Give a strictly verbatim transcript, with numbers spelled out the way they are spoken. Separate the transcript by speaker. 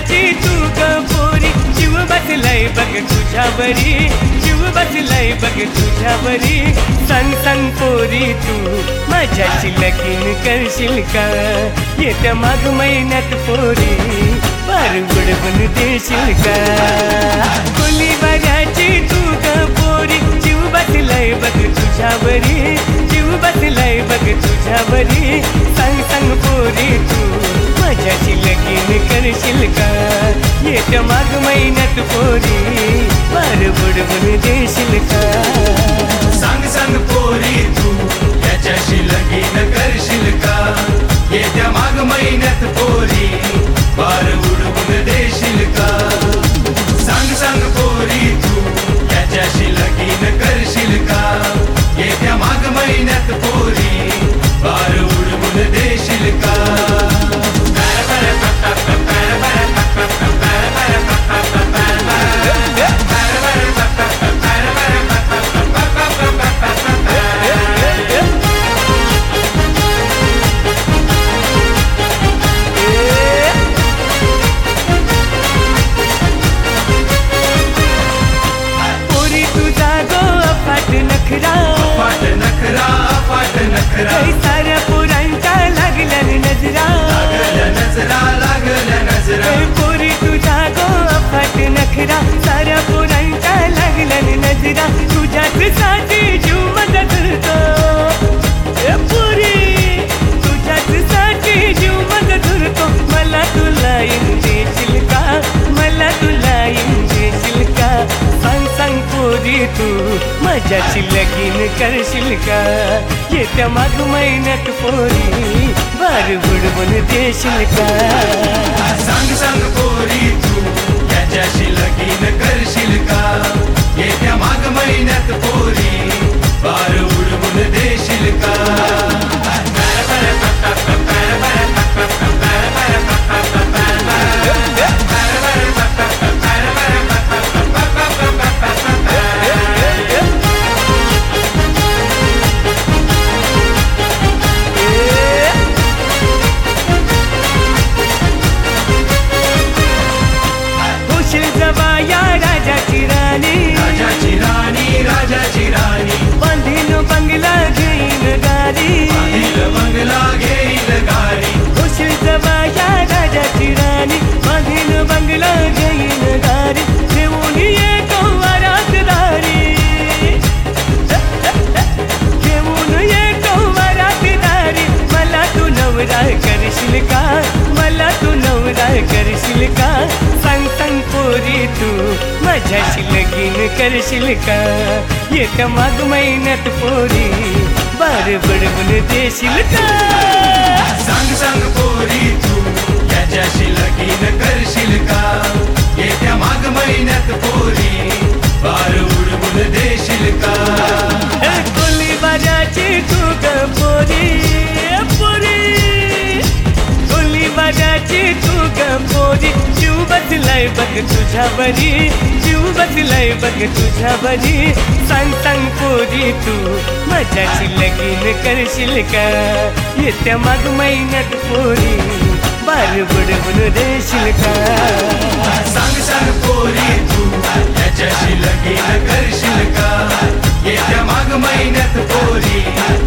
Speaker 1: वराची तू ग पोरी, जीव बसलाय बघ तुझ्यावरी, जीव बसलाय बघ तुझ्यावरी. सांग सांग पोरी तू माझ्याशी लगीन करशील का, येत्या माघ महिन्यात पोरी बार बुडवून देशील का. कोली वराची तू ग पोरी, जीव बसलाय बघ तुझ्यावरी, जीव बसलाय बघ तुझ्यावरी. सांग सांग पोरी तू माझ्याशी लगीन करशील का, येत्या माघ महिन्यात पोरी बार बुडवून देशील का.
Speaker 2: सांग सांग पोरी तू याच्याशी लगीन करशील का, येत्या माघ महिन्यात पोरी बार बुडवून देशील का. सांग सांग पोरी तू याच्याशी लगीन करशील का, येत्या माघ महिन्यात पोरी बार बुडवून देशील का. फाट नखरा फाट नखरा,
Speaker 1: साऱ्या पोरांच्या लागल्या नजरा,
Speaker 2: लागल्या नजरा लागल्या नजरा.
Speaker 1: पोरी तुझा गो फाट नखरा, साऱ्या पोरांच्या लागल्या नजरा. तुझ्याच साठी जीव माझा धरतो पोरी, तुझ्याच साठी जीव माझा धरतो. मला तुला येऊन देशील का, मला तुला येऊन देशील का. सांग सांग पोरी तू माझ्याशी लगीन करशील का, येत्या माघ महिन्यात पोरी बार बुडवून देशील का.
Speaker 2: सांग सांग पोरी तू याच्याशी लगीन करशील का, येत्या माघ महिन्यात पोरी बार बुडवून देशील का.
Speaker 1: राजाची राणी,
Speaker 2: राजाची राणी, राजाची राणी.
Speaker 1: बांधील बंगला घेईल गाडी,
Speaker 2: बांधील बंगला घेईल गाडी.
Speaker 1: खुशी जवाया राजाची राणी, बांधील बंगला घेईल गाडी. घेऊन येतो वरात दारी, घेऊन येतो वरात दारी. मला तू नवरा करशील का, मला तू नवरा करशील का. सांग सांग पोरी तू माझ्याशी लगीन करशील का, येत्या माघ महिन्यात पोरी बार बुडवून देशील का.
Speaker 2: सांग सांग पोरी तू याच्याशी लगीन करशील का, येत्या माघ महिन्यात पोरी बार बुडवून देशील का.
Speaker 1: कोली बाजाची तू ग पोरी, पोरी कोली बाजाची तू ग पोरी. जीव बसलाय बघ तुझ्यावरी, जीव बसलाय बघ तुझ्यावरी. सांग सांग पोरी तू माझ्याशी लगीन करशील का, येत्या माघ महिन्यात पोरी बार बुडवून देशील का.
Speaker 2: सांग सांग पोरी तू याच्याशी लगीन करशील का, येत्या माघ महिन्यात पोरी